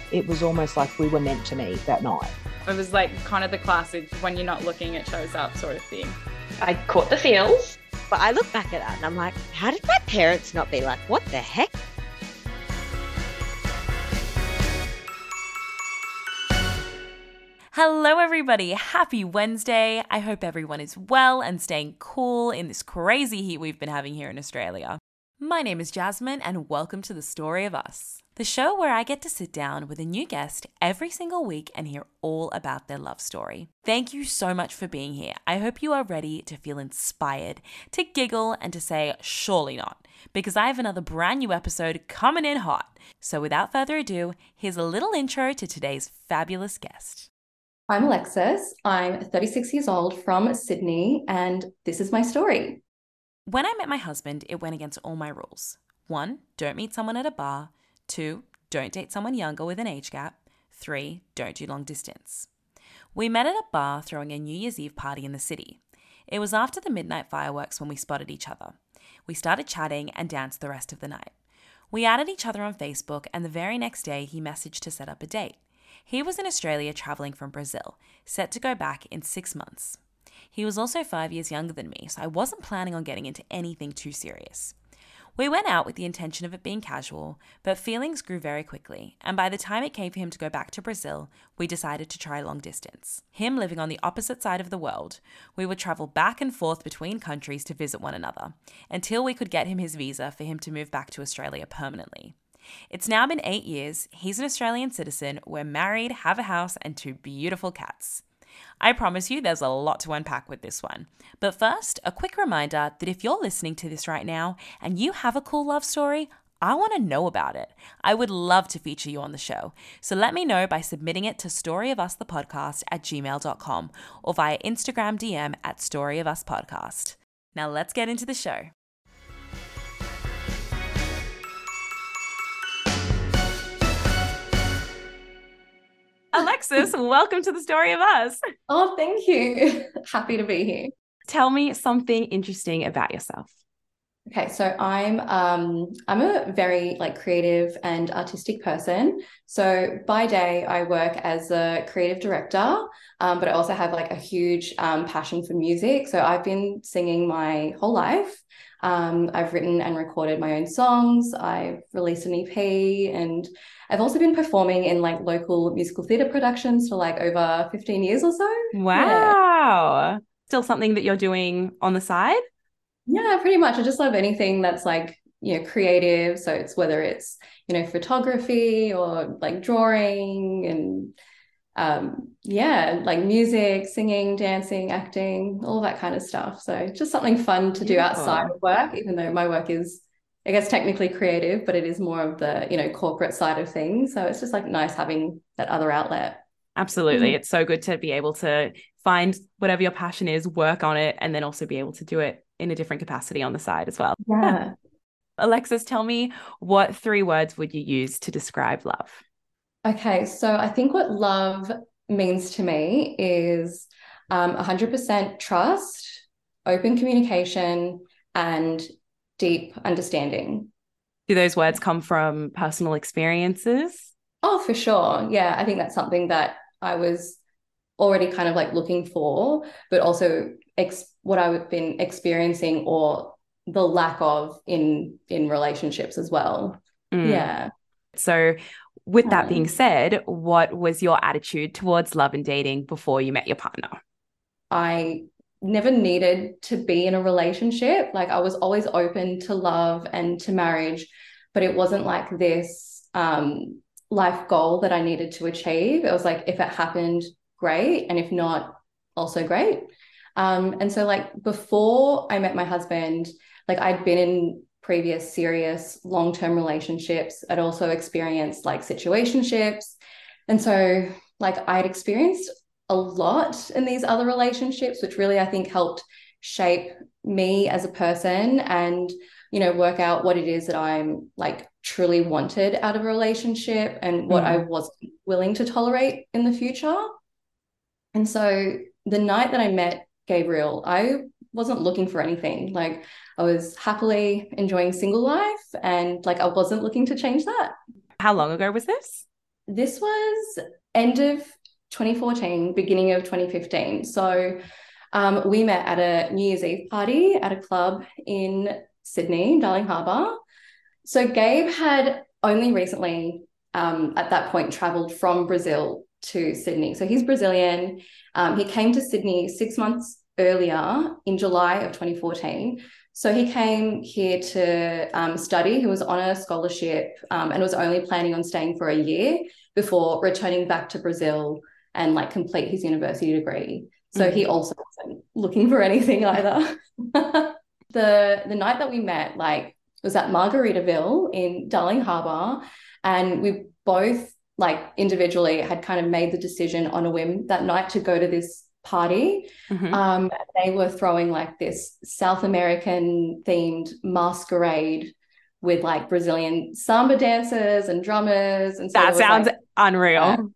It was almost like we were meant to meet that night. It was like kind of the classic when you're not looking, it shows up sort of thing. I caught the feels. But I look back at that and I'm like, how did my parents not be like, what the heck? Hello, everybody. Happy Wednesday. I hope everyone is well and staying cool in this crazy heat we've been having here in Australia. My name is Jasmine, and welcome to The Story of Us, the show where I get to sit down with a new guest every single week and hear all about their love story. Thank you so much for being here. I hope you are ready to feel inspired, to giggle, and to say, surely not, because I have another brand new episode coming in hot. So without further ado, here's a little intro to today's fabulous guest. I'm Alexis. I'm 36 years old from Sydney, and this is my story. When I met my husband, it went against all my rules. 1, don't meet someone at a bar. 2, don't date someone younger with an age gap. 3, don't do long distance. We met at a bar throwing a New Year's Eve party in the city. It was after the midnight fireworks when we spotted each other. We started chatting and danced the rest of the night. We added each other on Facebook, and the very next day he messaged to set up a date. He was in Australia traveling from Brazil, set to go back in 6 months. He was also 5 years younger than me, so I wasn't planning on getting into anything too serious. We went out with the intention of it being casual, but feelings grew very quickly, and by the time it came for him to go back to Brazil, we decided to try long distance. Him living on the opposite side of the world, we would travel back and forth between countries to visit one another, until we could get him his visa for him to move back to Australia permanently. It's now been 8 years, he's an Australian citizen, we're married, have a house, and 2 beautiful cats. I promise you there's a lot to unpack with this one. But first, a quick reminder that if you're listening to this right now and you have a cool love story, I want to know about it. I would love to feature you on the show. So let me know by submitting it to storyofusthepodcast@gmail.com or via Instagram DM at storyofuspodcast. Now let's get into the show. Alexis, welcome to The Story of Us. Oh, thank you. Happy to be here. Tell me something interesting about yourself. Okay, so I'm a very creative and artistic person. So by day I work as a creative director, but I also have a huge passion for music. So I've been singing my whole life. I've written and recorded my own songs. I've released an EP, and I've also been performing in local musical theatre productions for over 15 years or so. Wow. Yeah. Still something that you're doing on the side? Yeah, pretty much. I just love anything that's creative. So it's whether it's, photography or drawing and music, singing, dancing, acting, all that kind of stuff. So just something fun to do outside of work, even though my work is, I guess, technically creative, but it is more of the, corporate side of things. So it's just nice having that other outlet. Absolutely. It's so good to be able to find whatever your passion is, work on it, and then also be able to do it in a different capacity on the side as well. Yeah. Alexis, tell me, what 3 words would you use to describe love? Okay, so I think what love means to me is 100% trust, open communication, and deep understanding. Do those words come from personal experiences? Oh, for sure. Yeah, I think that's something that I was already kind of looking for, but also what I've been experiencing or the lack of in relationships as well. Yeah. So with that being said, what was your attitude towards love and dating before you met your partner? I never needed to be in a relationship. I was always open to love and to marriage, but it wasn't this life goal that I needed to achieve. It was if it happened, great, and if not, also great. And so before I met my husband, I'd been in previous serious long-term relationships. I'd also experienced situationships. And so I'd experienced a lot in these other relationships, which really I think helped shape me as a person and, work out what it is that I'm truly wanted out of a relationship and what I wasn't willing to tolerate in the future. And so the night that I met Gabriel, I wasn't looking for anything. I was happily enjoying single life and I wasn't looking to change that. How long ago was this? This was end of 2014, beginning of 2015. So we met at a New Year's Eve party at a club in Sydney, Darling Harbour. So Gabe had only recently, at that point, travelled from Brazil to Sydney. So he's Brazilian. He came to Sydney 6 months earlier in July of 2014. So he came here to study. He was on a scholarship and was only planning on staying for a year before returning back to Brazil and like complete his university degree. So he also wasn't looking for anything either. The night that we met, like, was at Margaritaville in Darling Harbour, and we both, like, individually had kind of made the decision on a whim that night to go to this party. They were throwing like this South American themed masquerade with like Brazilian samba dancers and drummers, and so that sounds like, unreal.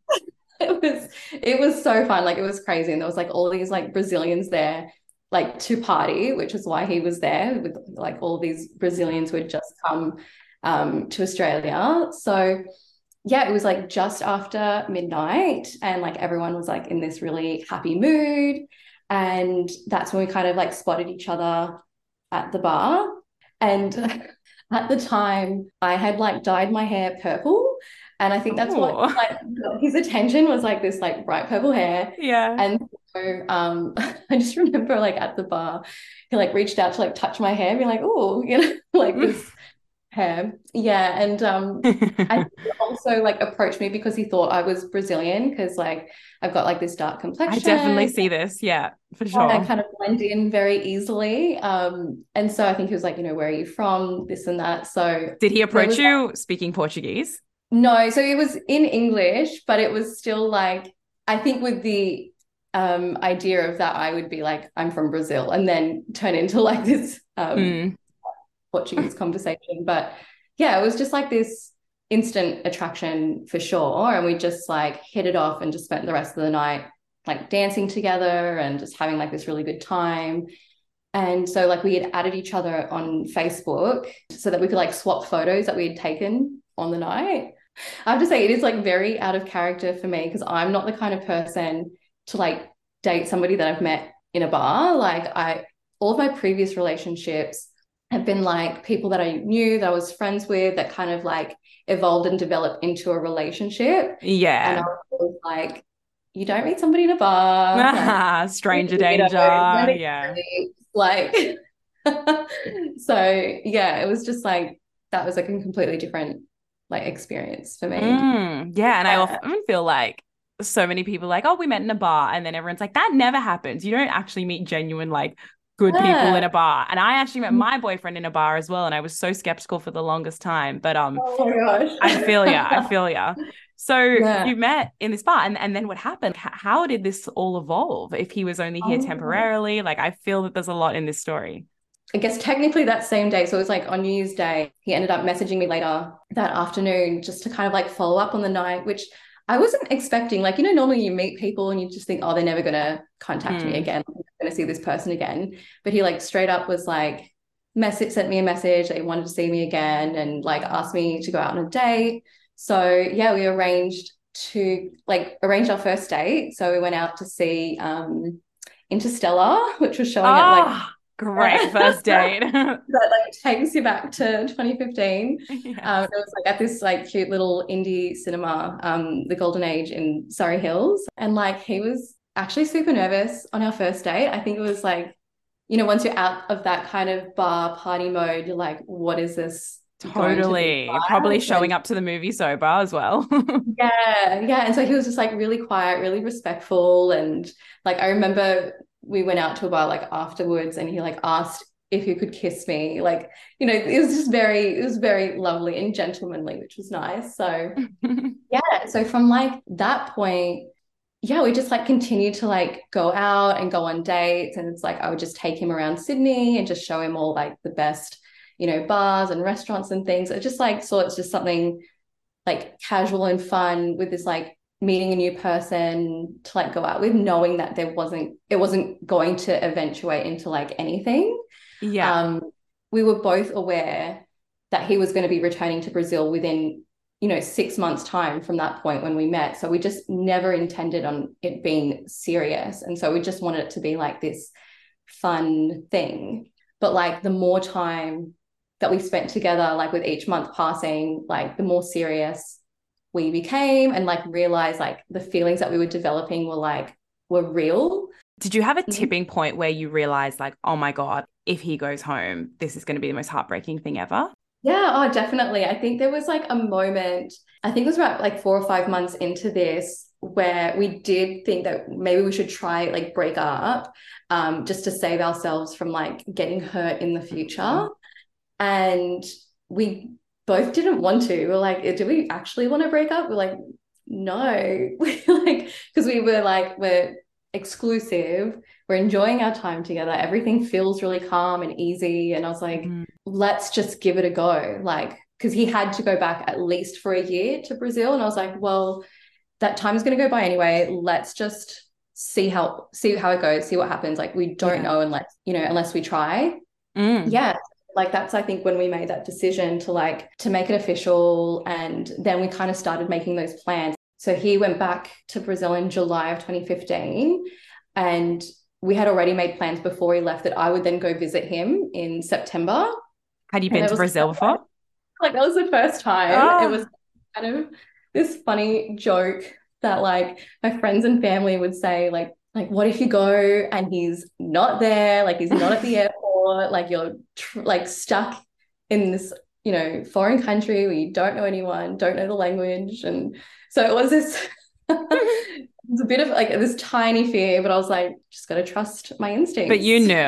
It was so fun. Like, it was crazy, and there was like all these like Brazilians there, like, to party, which is why he was there with like all these Brazilians who had just come to Australia. So yeah, it was like just after midnight, and like everyone was like in this really happy mood. And that's when we kind of like spotted each other at the bar. And at the time, I had like dyed my hair purple. And I think that's what like got his attention, was like this like bright purple hair. Yeah. And so I just remember like at the bar, he like reached out to like touch my hair, being like, oh, you know, like this hair. Yeah. And I also like approached me because he thought I was Brazilian, because like I've got like this dark complexion. I definitely see this. Yeah, for sure. I kind of blend in very easily. And so I think he was like, you know, where are you from? This and that. So did he approach you speaking Portuguese? No, so it was in English, but it was still like, I think with the idea of that I would be like, I'm from Brazil, and then turn into like this Portuguese conversation. But yeah, it was just like this instant attraction for sure. And we just like hit it off and just spent the rest of the night like dancing together and just having like this really good time. And so like we had added each other on Facebook so that we could like swap photos that we had taken on the night. I have to say, it is like very out of character for me, because I'm not the kind of person to like date somebody that I've met in a bar. Like, all of my previous relationships have been like people that I knew, that I was friends with, that kind of like evolved and developed into a relationship. Yeah. And I was like, you don't meet somebody in a bar. Like, stranger danger. Yeah. Like, so yeah, it was just like, that was like a completely different like experience for me. Yeah. And I often feel like so many people like, oh, we met in a bar, and then everyone's like, that never happens. You don't actually meet genuine like good people in a bar. And I actually met my boyfriend in a bar as well, and I was so skeptical for the longest time. But oh my gosh. I feel ya. So you met in this bar, and then what happened? How did this all evolve? If he was only here temporarily, like, I feel that there's a lot in this story. I guess technically that same day, so it was like on New Year's Day, he ended up messaging me later that afternoon just to kind of like follow up on the night, which I wasn't expecting. Like, you know, normally you meet people and you just think, oh, they're never going to contact me again. I'm going to see this person again. But he like straight up was like, sent me a message that he wanted to see me again, and like asked me to go out on a date. So yeah, we arranged our first date. So we went out to see Interstellar, which was showing at like, great first date. That like takes you back to 2015. Yes. It was like at this like cute little indie cinema, the Golden Age in Surrey Hills. And like he was actually super nervous on our first date. I think it was like, you know, once you're out of that kind of bar party mode, you're like, what is this? Totally. You're probably showing up to the movie sober as well. Yeah. And so he was just like really quiet, really respectful. And like I remember we went out to a bar like afterwards, and he like asked if he could kiss me. Like, you know, it was very lovely and gentlemanly, which was nice. So yeah, so from like that point, yeah, we just like continued to like go out and go on dates. And it's like I would just take him around Sydney and just show him all like the best, you know, bars and restaurants and things. I just like saw it's just something like casual and fun, with this like meeting a new person to like go out with, knowing that it wasn't going to eventuate into like anything. Yeah. We were both aware that he was going to be returning to Brazil within 6 months time from that point when we met. So we just never intended on it being serious. And so we just wanted it to be like this fun thing. But like the more time that we spent together, like with each month passing, like the more serious we became, and like realized like the feelings that we were developing were real. Did you have a tipping point where you realized like, oh my God, if he goes home, this is going to be the most heartbreaking thing ever? Yeah, oh, definitely. I think there was like a moment, I think it was about like 4 or 5 months into this, where we did think that maybe we should try like break up, just to save ourselves from like getting hurt in the future. And we both didn't want to. We're like, do we actually want to break up? We're like, no. Like, because we were like, we're exclusive, we're enjoying our time together, everything feels really calm and easy. And I was like, let's just give it a go. Like, because he had to go back at least for a year to Brazil. And I was like, well, that time is going to go by anyway. Let's just see how it goes, see what happens. Like, we don't know unless we try. Yeah. Like that's, I think, when we made that decision to make it official. And then we kind of started making those plans. So he went back to Brazil in July of 2015. And we had already made plans before he left that I would then go visit him in September. Had you been to Brazil before? Like that was the first time. Oh. It was kind of this funny joke that like my friends and family would say, like what if you go and he's not there, like he's not at the airport, like you're like stuck in this foreign country where you don't know anyone, don't know the language. And so it was this it was a bit of like this tiny fear, but I was like, just gotta trust my instincts. But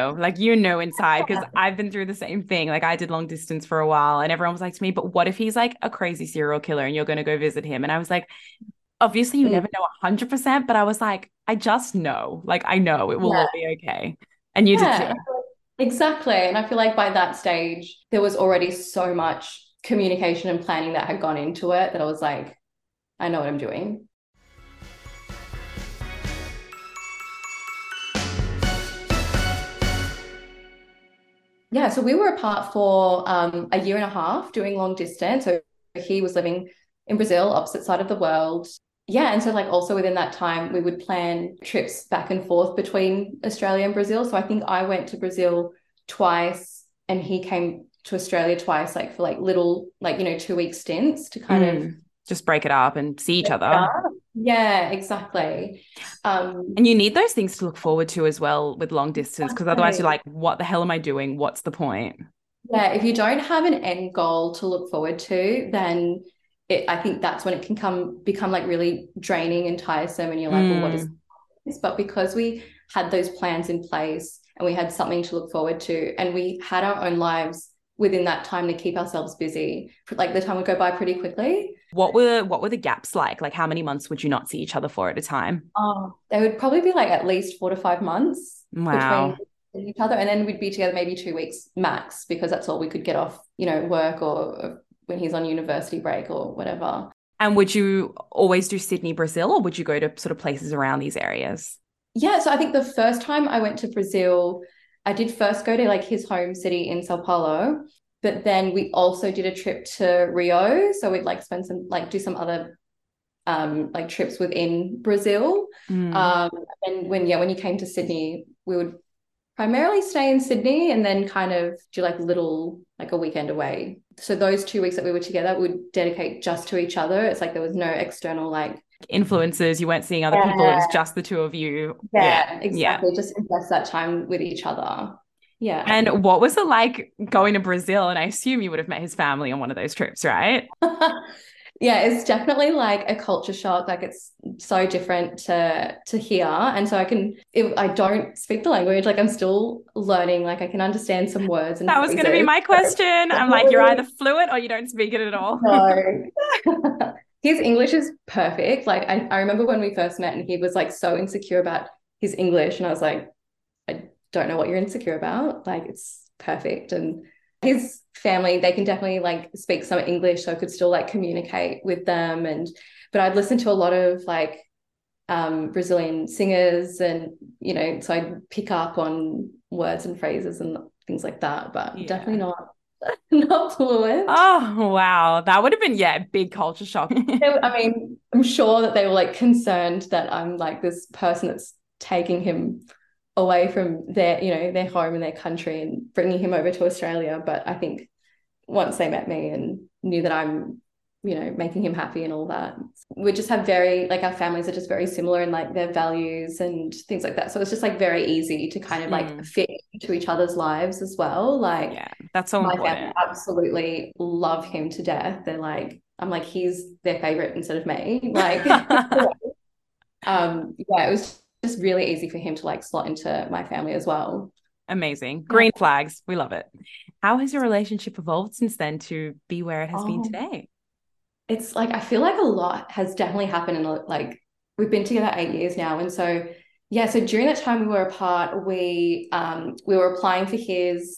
inside, because I've been through the same thing. Like I did long distance for a while, and everyone was like to me, but what if he's like a crazy serial killer and you're going to go visit him? And I was like, obviously you never know 100%, but I was like, I just know, like I know it will all be okay. And you did too. Exactly. And I feel like by that stage, there was already so much communication and planning that had gone into it that I was like, I know what I'm doing. Yeah, so we were apart for a year and a half doing long distance. So he was living in Brazil, opposite side of the world. Yeah, and so like also within that time, we would plan trips back and forth between Australia and Brazil. So I think I went to Brazil twice and he came to Australia twice, like for like little, 2-week stints to kind of just break it up and see each other. Yeah, exactly. And you need those things to look forward to as well with long distance, because otherwise you're like, what the hell am I doing? What's the point? Yeah, if you don't have an end goal to look forward to, then I think that's when it can become like really draining and tiresome, and you're like, well, what is this? But because we had those plans in place and we had something to look forward to, and we had our own lives within that time to keep ourselves busy, like the time would go by pretty quickly. What were the gaps like? Like how many months would you not see each other for at a time? They would probably be like at least 4 to 5 months. Wow. Between each other, and then we'd be together maybe 2 weeks max, because that's all we could get off, work or when he's on university break or whatever. And would you always do Sydney, Brazil, or would you go to sort of places around these areas? Yeah, so I think the first time I went to Brazil, I did first go to like his home city in Sao Paulo, but then we also did a trip to Rio. So we'd like spend some, like do some other like trips within Brazil. And when you came to Sydney, we would primarily stay in Sydney and then kind of do like a weekend away. So those 2 weeks that we were together, we would dedicate just to each other. It's like there was no external like influences. You weren't seeing other people. It was just the two of you. Yeah, exactly. Yeah. Just invest that time with each other. Yeah. And what was it like going to Brazil? And I assume you would have met his family on one of those trips, right? Yeah, it's definitely like a culture shock. Like it's so different to here. And so I don't speak the language, like I'm still learning, like I can understand some words. And that was going to be my question. I'm like, you're either fluent or you don't speak it at all. No. His English is perfect. Like I remember when we first met and he was like so insecure about his English. And I was like, I don't know what you're insecure about. Like it's perfect. And his family, they can definitely like speak some English, so I could still like communicate with them. But I'd listen to a lot of like Brazilian singers, and so I'd pick up on words and phrases and things like that, but definitely not fluent. Oh, wow. That would have been, yeah, big culture shock. I mean, I'm sure that they were like concerned that I'm like this person that's taking him away from their, their home and their country and bringing him over to Australia. But I think once they met me and knew that I'm, making him happy and all that, we just have our families are just very similar in like their values and things like that. So it's just like very easy to kind of like fit into each other's lives as well. Like, yeah, that's so my important. family absolutely love him to death. They're like, I'm like, he's their favorite instead of me. Like, yeah, it was just really easy for him to like slot into my family as well. Amazing. Green flags. We love it. How has your relationship evolved since then to be where it has been today? It's like, I feel like a lot has definitely happened in like, we've been together 8 years now. And so, yeah, so during that time we were apart, we were applying for his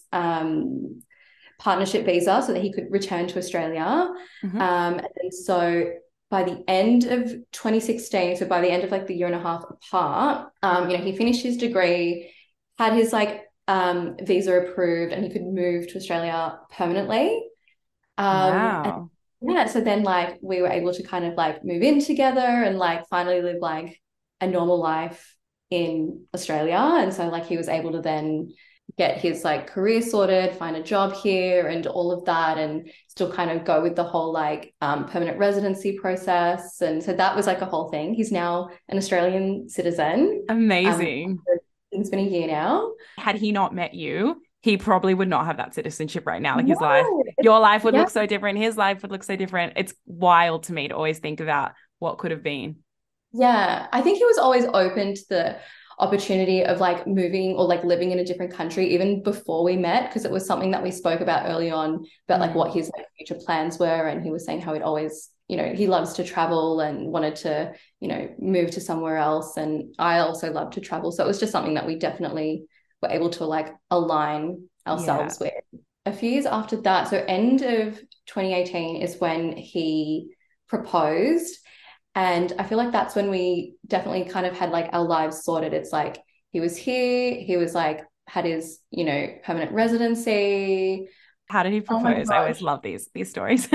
partnership visa so that he could return to Australia. And so by the end of 2016, so by the end of like the year and a half apart, he finished his degree, had his like visa approved, and he could move to Australia permanently. Wow. Yeah, so then like we were able to kind of like move in together and like finally live like a normal life in Australia. And so like he was able to then get his like career sorted, find a job here and all of that, and still kind of go with the whole like permanent residency process. And so that was like a whole thing. He's now an Australian citizen. Amazing. It's been a year now. Had he not met you, he probably would not have that citizenship right now. Like your life would look so different. His life would look so different. It's wild to me to always think about what could have been. Yeah, I think he was always open to the opportunity of like moving or like living in a different country even before we met, because it was something that we spoke about early on about like what his like future plans were. And he was saying how he'd always, he loves to travel and wanted to, move to somewhere else. And I also love to travel. So it was just something that we definitely were able to like align ourselves with. A few years after that, so end of 2018 is when he proposed. And I feel like that's when we definitely kind of had like our lives sorted. It's like he was here, he was like had his, permanent residency. How did he propose? I always love these stories.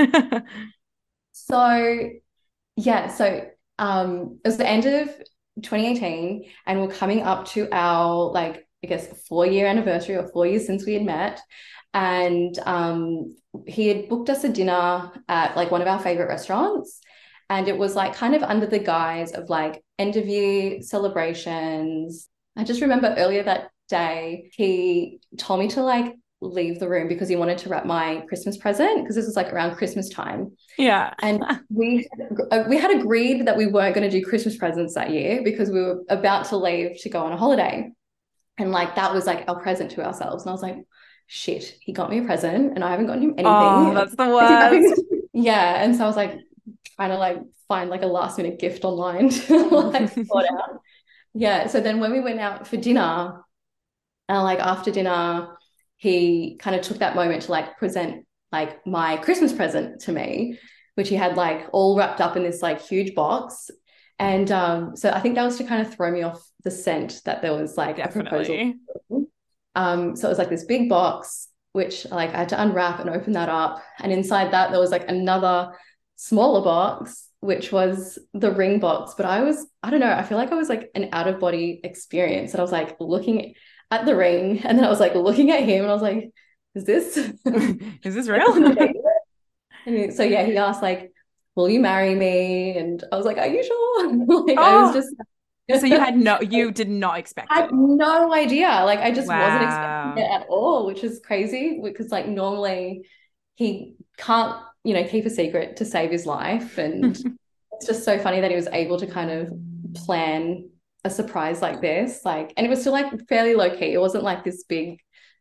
So it was the end of 2018 and we're coming up to our like, I guess 4-year anniversary or 4 years since we had met. And he had booked us a dinner at like one of our favorite restaurants. And it was like kind of under the guise of like end of year celebrations. I just remember earlier that day, he told me to like leave the room because he wanted to wrap my Christmas present, because this was like around Christmas time. Yeah. And we had agreed that we weren't going to do Christmas presents that year because we were about to leave to go on a holiday. And like that was like our present to ourselves. And I was like, shit, he got me a present and I haven't gotten him anything. Oh, that's the worst. Yeah. And so I was like trying to like find like a last minute gift online to like sort out. Yeah. So then when we went out for dinner, and like after dinner, he kind of took that moment to like present like my Christmas present to me, which he had like all wrapped up in this like huge box. And so I think that was to kind of throw me off the scent that there was like a proposal. So it was like this big box, which like I had to unwrap and open that up. And inside that, there was like another smaller box, which was the ring box. But I don't know, I feel like I was like an out of body experience. And I was like looking at the ring and then I was like looking at him and I was like, is this real? And so yeah, he asked like, will you marry me? And I was like, are you sure? Like I was just so you did not expect it. I had no idea. Like I just wasn't expecting it at all, which is crazy because like normally he can't, keep a secret to save his life. And it's just so funny that he was able to kind of plan a surprise like this. Like, and it was still like fairly low key. It wasn't like this big,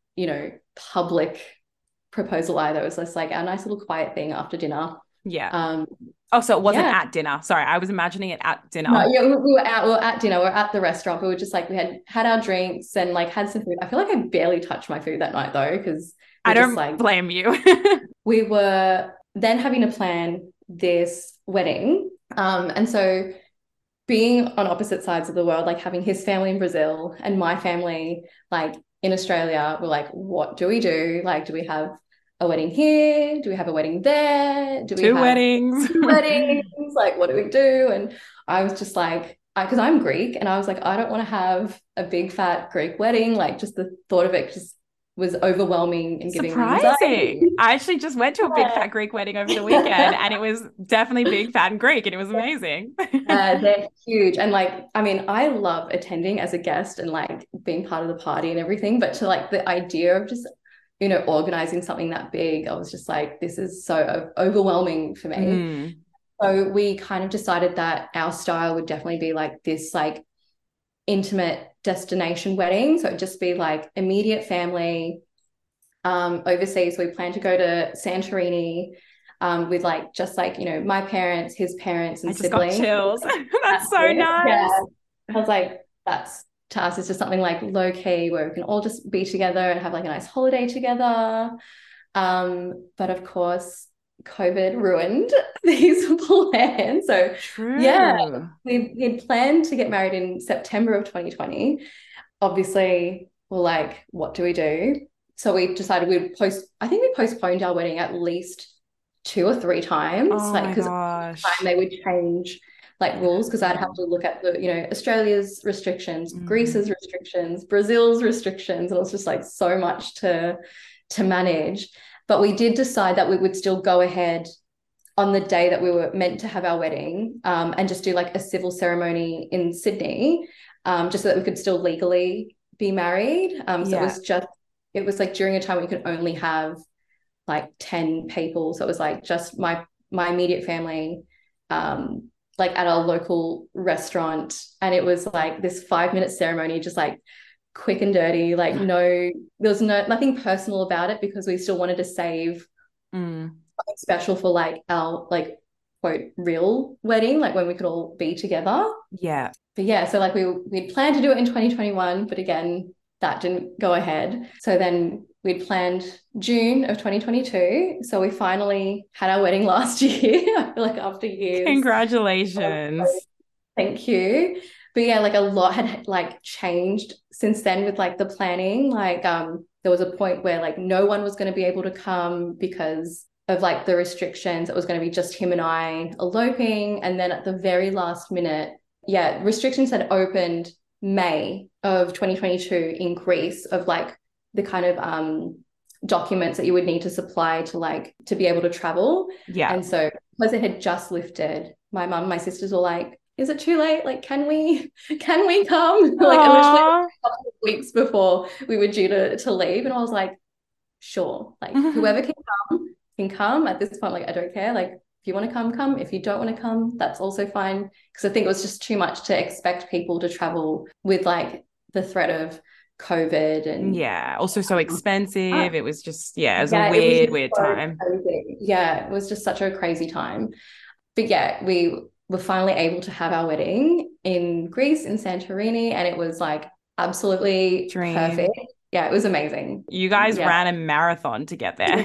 public proposal either. It was just like our nice little quiet thing after dinner. Yeah. So it wasn't at dinner. Sorry, I was imagining it at dinner. No, yeah, we were at dinner. We were at the restaurant. We were just like, we had our drinks and like had some food. I feel like I barely touched my food that night though, because I don't blame you. We were then having to plan this wedding. And so being on opposite sides of the world, like having his family in Brazil and my family like in Australia, we're like, what do we do? Like, do we have a wedding here? Do we have a wedding there? Do we Two have weddings. two weddings? Like, what do we do? And I was just like, because I'm Greek, and I was like, I don't want to have a big fat Greek wedding. Like, just the thought of it just was overwhelming and giving me anxiety. Surprising. I actually just went to a big fat Greek wedding over the weekend, and it was definitely big fat and Greek, and it was amazing. They're huge. And like, I mean, I love attending as a guest and like being part of the party and everything, but to like the idea of just, you know, organizing something that big, I was just like, this is so overwhelming for me. So we kind of decided that our style would definitely be like this, like intimate destination wedding. So it'd just be like immediate family. Overseas, we plan to go to Santorini with like just like, you know, my parents, his parents, and siblings. Got chills. That's so nice. Yeah. I was like, that's to us, it's just something like low key where we can all just be together and have like a nice holiday together. But of course, COVID ruined these plans. So True. yeah, we planned to get married in September of 2020. Obviously, we're like, what do we do? So we decided I think we postponed our wedding at least 2 or 3 times. Oh like, my because gosh. they would change like rules, because I'd have to look at the, you know, Australia's restrictions, Greece's restrictions, Brazil's restrictions, and it was just like so much to manage. But we did decide that we would still go ahead on the day that we were meant to have our wedding, and just do like a civil ceremony in Sydney, just so that we could still legally be married. So it was like during a time we could only have like 10 people. So it was like just my immediate family, like at a local restaurant. And it was like this 5-minute ceremony, just like quick and dirty, like there was nothing personal about it, because we still wanted to save something special for like our like quote real wedding, like when we could all be together. Yeah. But yeah, so like we'd planned to do it in 2021, but again, that didn't go ahead. So then we'd planned June of 2022. So we finally had our wedding last year. I feel like after years. Congratulations. Thank you. But yeah, like a lot had like changed since then with like the planning. Like there was a point where like no one was going to be able to come because of like the restrictions. It was going to be just him and I eloping. And then at the very last minute, restrictions had opened May of 2022 in Greece of like the kind of documents that you would need to supply to be able to travel. Yeah. And so because it had just lifted, my mum, my sisters were like, is it too late? Like, can we come? Like literally a couple of weeks before we were due to leave. And I was like, sure, like whoever can come at this point. Like, I don't care. Like, if you want to come. If you don't want to come, that's also fine. Because I think it was just too much to expect people to travel with like the threat of COVID and also so expensive. It was just it was a weird time. Crazy. Yeah, it was just such a crazy time. But yeah, we were finally able to have our wedding in Greece, in Santorini, and it was like absolutely perfect. Yeah, it was amazing. You guys ran a marathon to get there.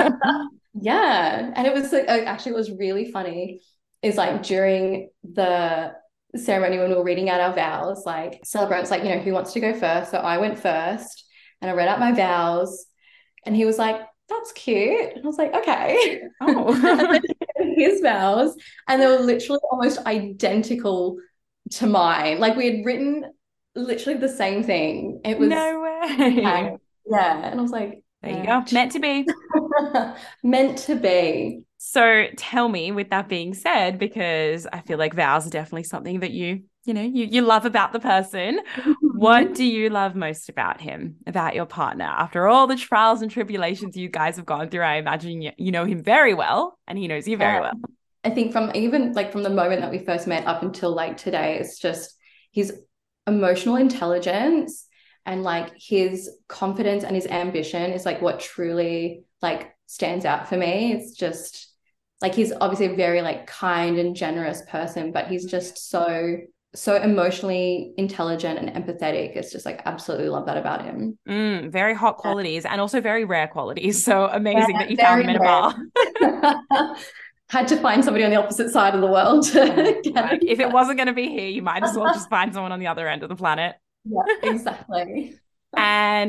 Yeah, and it was like, actually it was really funny is like during the ceremony when we were reading out our vows, like celebrants like, you know, who wants to go first? So I went first and I read out my vows and he was like, that's cute. And I was like, okay. And then his vows, and they were literally almost identical to mine. Like we had written literally the same thing. It was no way. Yeah. And I was like, there you go. Meant to be. Meant to be. So tell me, with that being said, because I feel like vows are definitely something that you love about the person. What do you love most about him, about your partner? After all the trials and tribulations you guys have gone through, I imagine you know him very well and he knows you very well. I think from the moment that we first met up until like today, it's just his emotional intelligence and like his confidence and his ambition is like what truly like stands out for me. It's just like he's obviously a very like kind and generous person, but he's just so emotionally intelligent and empathetic. It's just like absolutely love that about him. Very hot qualities and also very rare qualities. So amazing that you found him in a bar. Had to find somebody on the opposite side of the world. Like, if it wasn't going to be here, you might as well just find someone on the other end of the planet. Yeah, exactly. And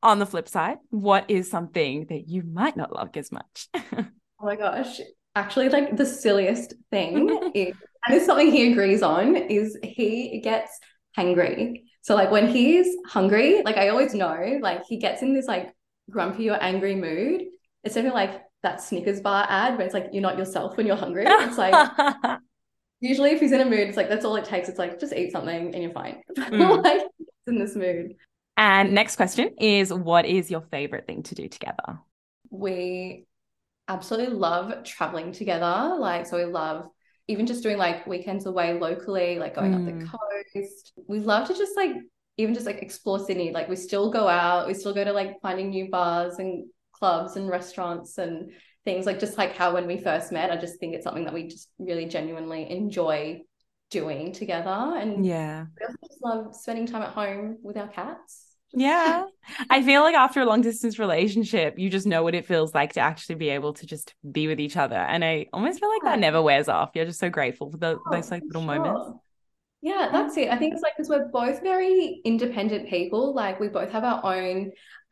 on the flip side, what is something that you might not like as much? Oh my gosh. Actually, like the silliest thing is, and it's something he agrees on, is he gets hangry. So like when he's hungry, like I always know, like he gets in this like grumpy or angry mood. It's definitely like that Snickers bar ad where it's like you're not yourself when you're hungry. It's like usually if he's in a mood, it's like that's all it takes. It's like just eat something and you're fine. Like it's in this mood. And next question is, what is your favorite thing to do together? We absolutely love traveling together. Like, so we love even just doing like weekends away locally, like going up the coast. We love to just like even just like explore Sydney. Like we still go out, we still go to like finding new bars and clubs and restaurants and things, like just like how when we first met, I just think it's something that we just really genuinely enjoy doing together. And we also just love spending time at home with our cats. Yeah. I feel like after a long distance relationship, you just know what it feels like to actually be able to just be with each other. And I almost feel like that never wears off. You're just so grateful for those like little moments. Yeah, that's it. I think it's like because we're both very independent people. Like we both have our own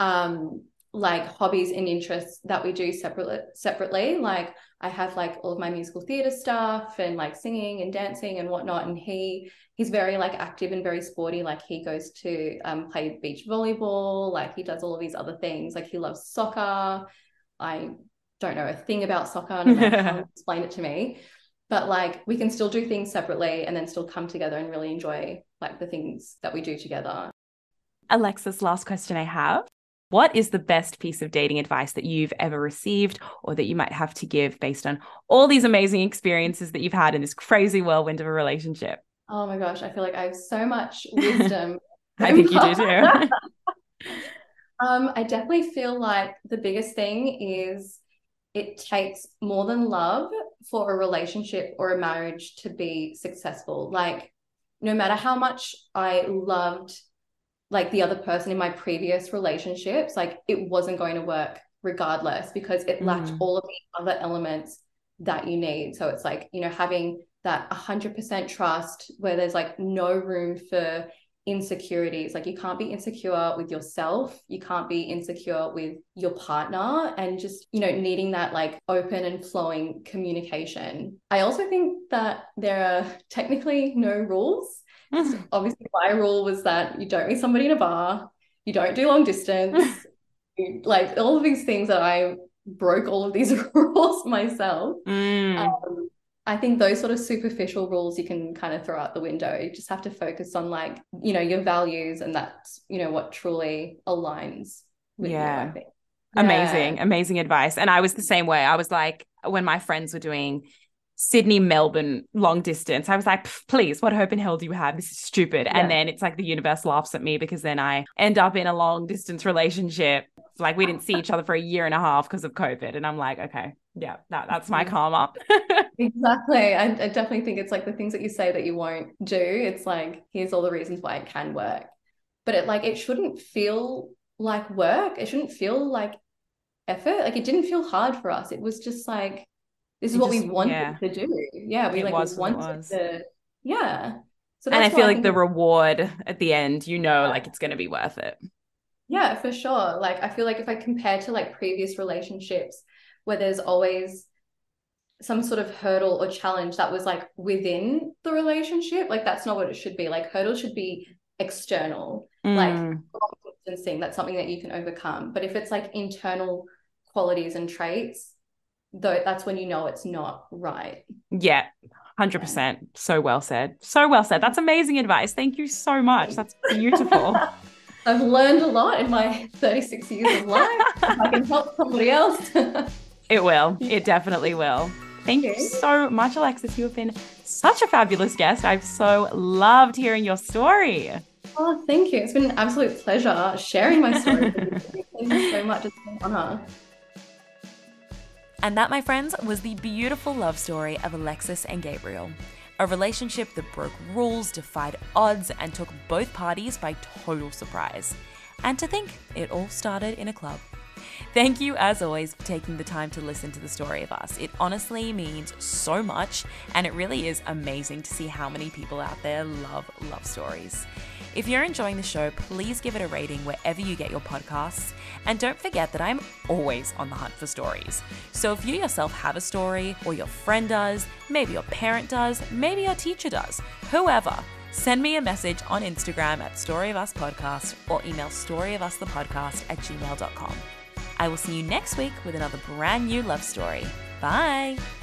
like hobbies and interests that we do separately. Like I have like all of my musical theater stuff and like singing and dancing and whatnot. And he's very like active and very sporty. Like he goes to play beach volleyball. Like he does all of these other things. Like he loves soccer. I don't know a thing about soccer, no matter how you explain it to me. But like we can still do things separately and then still come together and really enjoy like the things that we do together. Alexis, last question I have. What is the best piece of dating advice that you've ever received or that you might have to give based on all these amazing experiences that you've had in this crazy whirlwind of a relationship? Oh my gosh, I feel like I have so much wisdom. I think you do too. I definitely feel like the biggest thing is it takes more than love for a relationship or a marriage to be successful. Like no matter how much I loved like the other person in my previous relationships, like it wasn't going to work regardless because it lacked all of the other elements that you need. So it's like, you know, having that 100% trust where there's like no room for insecurities. Like you can't be insecure with yourself, you can't be insecure with your partner, and just, you know, needing that like open and flowing communication. I also think that there are technically no rules. Obviously my rule was that you don't meet somebody in a bar, you don't do long distance, like all of these things that I broke all of these rules myself. I think those sort of superficial rules you can kind of throw out the window. You just have to focus on like, you know, your values, and that's, you know, what truly aligns with you, I think. Amazing advice. And I was the same way. I was like, when my friends were doing Sydney, Melbourne, long distance, I was like, please, what hope in hell do you have? This is stupid. And then it's like the universe laughs at me because then I end up in a long distance relationship. Like we didn't see each other for a year and a half because of COVID. And I'm like, okay, yeah, that's my karma. Exactly. I definitely think it's like the things that you say that you won't do. It's like, here's all the reasons why it can work. But it shouldn't feel like work. It shouldn't feel like effort. Like it didn't feel hard for us. It was just like, this is what we wanted to do. Yeah, we wanted to. Yeah. So and I feel like the reward at the end, you know, like it's going to be worth it. Yeah, for sure. Like I feel like if I compare to like previous relationships where there's always some sort of hurdle or challenge that was like within the relationship, like that's not what it should be. Like hurdle should be external, like distancing, that's something that you can overcome. But if it's like internal qualities and traits, though, that's when you know it's not right. Yeah, 100%. So well said. So well said. That's amazing advice. Thank you so much. That's beautiful. I've learned a lot in my 36 years of life. If I can help somebody else. It will. It definitely will. Thank you so much, Alexis. You have been such a fabulous guest. I've so loved hearing your story. Oh, thank you. It's been an absolute pleasure sharing my story with you. Thank you so much. It's been an honor. And that, my friends, was the beautiful love story of Alexis and Gabriel. A relationship that broke rules, defied odds, and took both parties by total surprise. And to think it all started in a club. Thank you, as always, for taking the time to listen to the story of us. It honestly means so much, and it really is amazing to see how many people out there love love stories. If you're enjoying the show, please give it a rating wherever you get your podcasts. And don't forget that I'm always on the hunt for stories. So if you yourself have a story, or your friend does, maybe your parent does, maybe your teacher does, whoever, send me a message on Instagram at Story of Us Podcast or email storyofuspodcast@gmail.com. I will see you next week with another brand new love story. Bye.